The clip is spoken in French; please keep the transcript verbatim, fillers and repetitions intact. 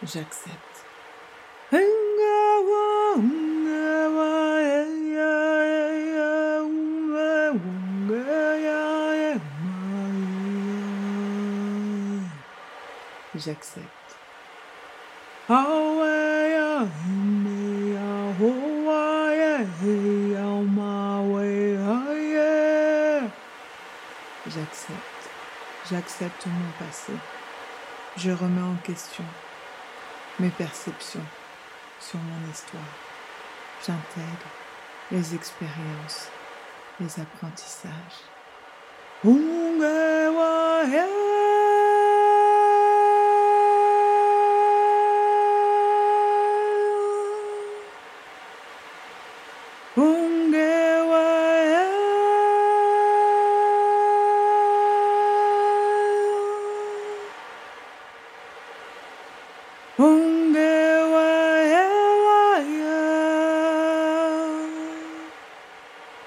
J'accepte. J'accepte. J'accepte. J'accepte mon passé. Je remets en question mes perceptions sur mon histoire. J'intègre les expériences, les apprentissages. Oh